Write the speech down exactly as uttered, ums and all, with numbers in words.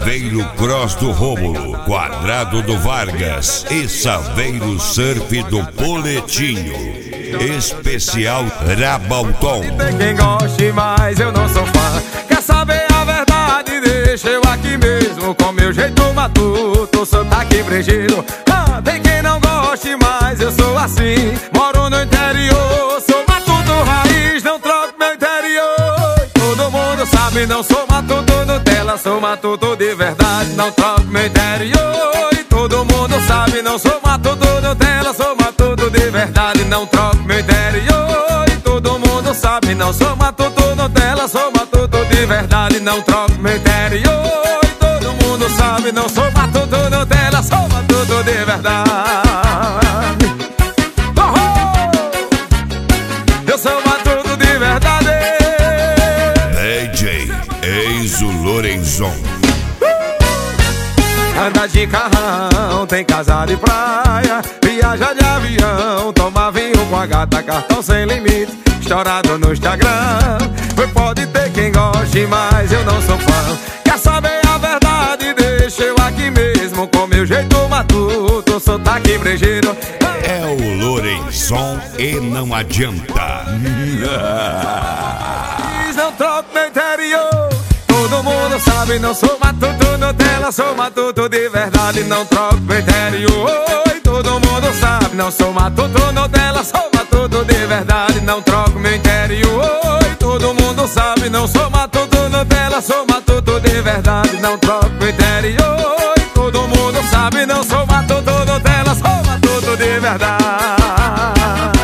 Saveiro Cross do Rômulo, Quadrado do Vargas e Saveiro Surf do Poletinho. Especial Rabalton. Tem quem goste, mas eu não sou fã. Quer saber a verdade? Deixa eu aqui mesmo, com meu jeito matuto, sotaque brejeiro. Ah, tem quem não goste, mas eu sou assim. Moro no interior, sou matuto raiz, não troco meu interior. Todo mundo sabe, não sou matuto Nutella, sou matuto de verdade, não troco meu interior. E todo mundo sabe, não sou matuto Nutella, sou matuto de verdade, não troco meu interior. E todo mundo sabe, não sou matuto Nutella, sou matuto de verdade, não troco meu interior. E todo mundo sabe, não sou matuto Nutella, sou matuto de verdade. Oh, oh! Eu sou matuto de verdade. D J Enzo Lorenzon. Anda de carrão, tem casa de praia, viaja de avião, toma vinho com a gata, cartão sem limite, estourado no Instagram. Pode ter quem goste, mas eu não sou fã. Quer saber a verdade? Deixa eu aqui mesmo, com meu jeito matuto, sotaque brejeiro. É o Lorenzon e não adianta. Não troco meu interior. Todo mundo sabe, não sou matuto Nutella, sou matuto de verdade, não troco meu interior. E todo mundo sabe, não sou matuto Nutella, sou matuto de verdade, não troco meu interior. E todo mundo sabe, não sou matuto Nutella, sou matuto de verdade, não troco meu interior. E todo mundo sabe, não sou matuto Nutella, sou matuto de verdade.